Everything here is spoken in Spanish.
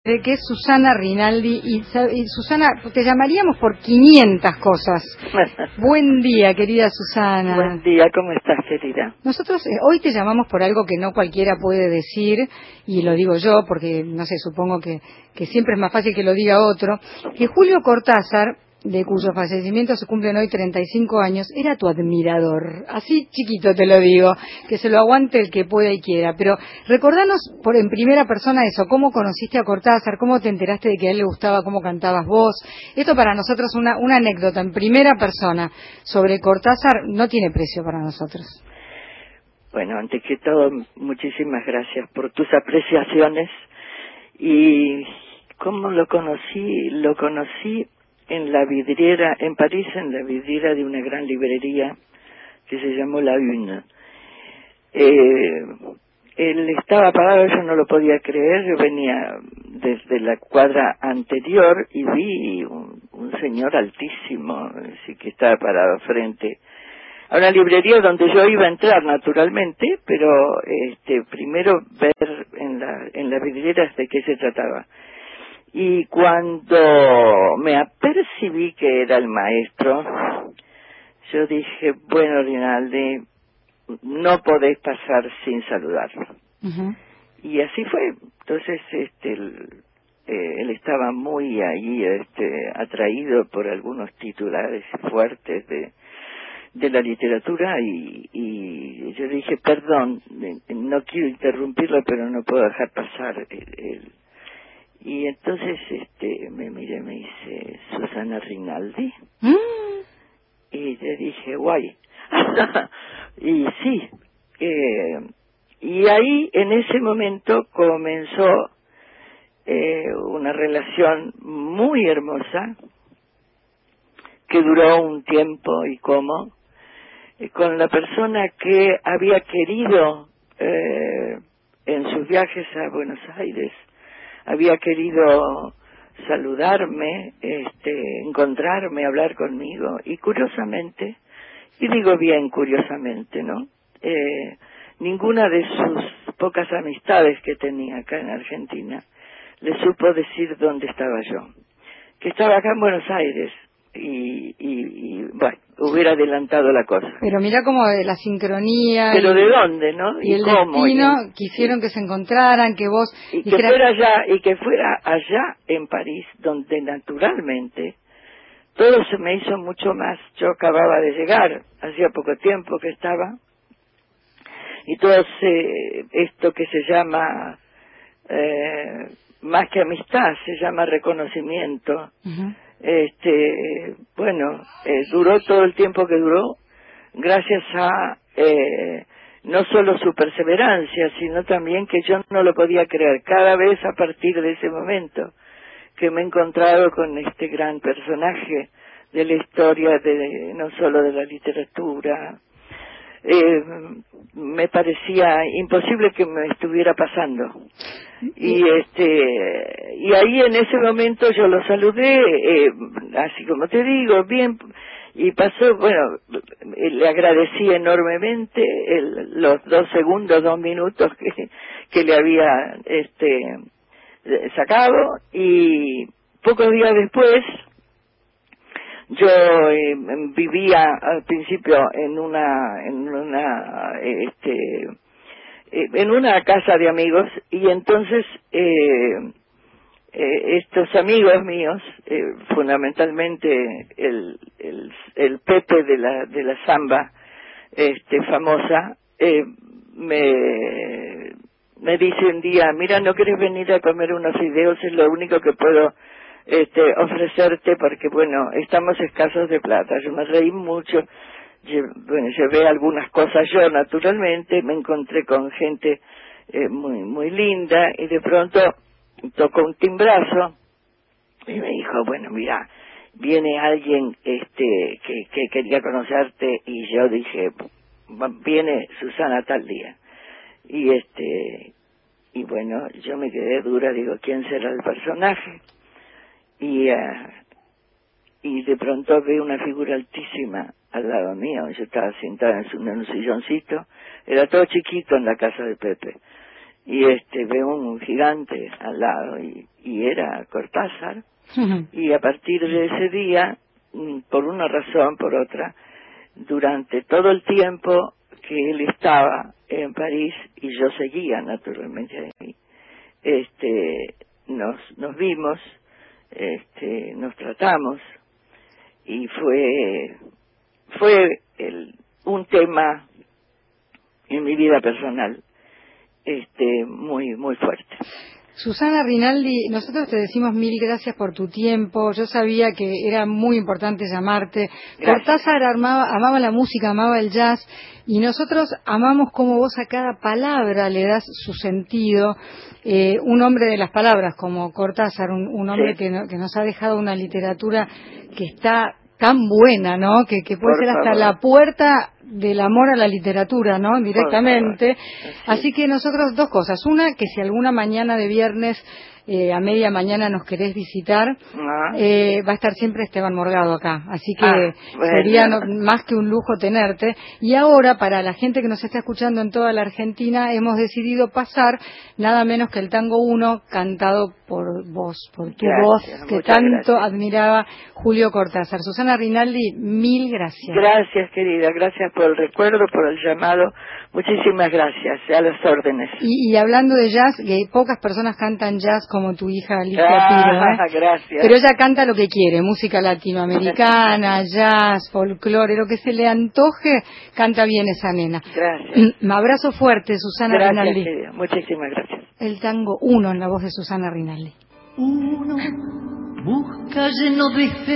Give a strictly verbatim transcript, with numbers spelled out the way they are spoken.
De que es Susana Rinaldi y, y Susana, te llamaríamos por quinientas cosas. Buen día, querida Susana. Buen día, ¿cómo estás, querida? Nosotros eh, hoy te llamamos por algo que no cualquiera puede decir, y lo digo yo porque, no sé, supongo que, que siempre es más fácil que lo diga otro, que Julio Cortázar, de cuyo fallecimiento se cumplen hoy treinta y cinco años, era tu admirador. Así chiquito te lo digo, que se lo aguante el que pueda y quiera. Pero recordanos por en primera persona eso, cómo conociste a Cortázar, cómo te enteraste de que a él le gustaba cómo cantabas vos. Esto para nosotros es una, una anécdota en primera persona sobre Cortázar, no tiene precio para nosotros. Bueno, antes que todo, muchísimas gracias por tus apreciaciones. Y cómo lo conocí, lo conocí en la vidriera, en París, en la vidriera de una gran librería que se llamó La Une. Eh, él estaba parado, yo no lo podía creer, yo venía desde la cuadra anterior y vi un, un señor altísimo, así que estaba parado frente a una librería donde yo iba a entrar naturalmente, pero este primero ver en la, en la vidriera de qué se trataba. Y cuando me apercibí que era el maestro, yo dije, bueno, Rinaldi, no podés pasar sin saludarlo. Uh-huh. Y así fue. Entonces, este, él, eh, él estaba muy ahí, este, atraído por algunos titulares fuertes de, de la literatura y, y yo le dije, perdón, no quiero interrumpirlo, pero no puedo dejar pasar el, el Y entonces este me miré, me dice, Susana Rinaldi. ¿Mm? Y le dije, guay. Y sí. Eh, y ahí, en ese momento, comenzó eh, una relación muy hermosa, que duró un tiempo, y cómo, eh, con la persona que había querido, eh, en sus viajes a Buenos Aires, había querido saludarme, este, encontrarme, hablar conmigo, y curiosamente, y digo bien curiosamente, ¿no? Eh, ninguna de sus pocas amistades que tenía acá en Argentina le supo decir dónde estaba yo, que estaba acá en Buenos Aires, y, y, y bueno, hubiera adelantado la cosa. Pero mira como de la sincronía. Pero y, de dónde, ¿no? Y, y el cómo, destino, y, quisieron sí. que se encontraran, que vos... Y dijeras... que fuera allá, y que fuera allá en París, donde naturalmente todo se me hizo mucho más. Yo acababa de llegar, hacía poco tiempo que estaba, y todo se, esto que se llama, eh, más que amistad, se llama reconocimiento. Uh-huh. Este, bueno, eh, duró todo el tiempo que duró, gracias a eh, no solo su perseverancia, sino también que yo no lo podía creer. Cada vez a partir de ese momento que me he encontrado con este gran personaje de la historia, de no solo de la literatura, eh, me parecía imposible que me estuviera pasando. Y este y ahí en ese momento yo lo saludé, eh, así como te digo, bien, y pasó, bueno, le agradecí enormemente el, los dos segundos, dos minutos que, que le había este sacado, y pocos días después yo eh, vivía al principio en una en una este eh, en una casa de amigos, y entonces eh, eh, estos amigos míos, eh, fundamentalmente el, el el Pepe de la de la samba este famosa, eh, me me dice un día, mira, ¿no quieres venir a comer unos fideos? Es lo único que puedo este ofrecerte, porque bueno, estamos escasos de plata. Yo me reí mucho. Bueno, llevé algunas cosas yo, naturalmente, me encontré con gente eh, muy muy linda, y de pronto tocó un timbrazo y me dijo, bueno, mira, viene alguien este que, que quería conocerte, y yo dije, viene Susana tal día. Y este y bueno, yo me quedé dura, digo, ¿quién será el personaje? Y uh, y de pronto veo una figura altísima al lado mío. Yo estaba sentada en un, en un silloncito, era todo chiquito en la casa de Pepe, y este veo un gigante al lado, y, y era Cortázar, y a partir de ese día, por una razón, por otra, durante todo el tiempo que él estaba en París, y yo seguía naturalmente ahí, este, nos, nos vimos, este, nos tratamos, y fue, fue el, un tema en mi vida personal, este, muy, muy fuerte. Susana Rinaldi, nosotros te decimos mil gracias por tu tiempo. Yo sabía que era muy importante llamarte. Gracias. Cortázar amaba, amaba la música, amaba el jazz, y nosotros amamos cómo vos a cada palabra le das su sentido. Eh, un hombre de las palabras como Cortázar, un, un hombre sí. que, no, que nos ha dejado una literatura que está tan buena, ¿no? Que, que puede por ser hasta favor. La puerta del amor a la literatura, ¿no? Directamente. Así que nosotros dos cosas. Una, que si alguna mañana de viernes, eh, a media mañana nos querés visitar, ah. eh, va a estar siempre Esteban Morgado acá. Así que ah, bueno. sería no, más que un lujo tenerte. Y ahora, para la gente que nos está escuchando en toda la Argentina, hemos decidido pasar nada menos que el Tango uno, cantado por vos, por tu gracias, voz, que tanto gracias. admiraba Julio Cortázar. Susana Rinaldi, mil gracias. Gracias, querida. Gracias por el recuerdo, por el llamado. Muchísimas gracias. A las órdenes. Y, y hablando de jazz, que pocas personas cantan jazz como tu hija Alicia ah, Piro, ¿eh? Gracias. Pero ella canta lo que quiere, música latinoamericana, jazz, folclore, lo que se le antoje, canta bien esa nena. Gracias. Un abrazo fuerte, Susana gracias, Rinaldi. Querida. Muchísimas gracias. El Tango uno en la voz de Susana Rinaldi. Uno busca lleno de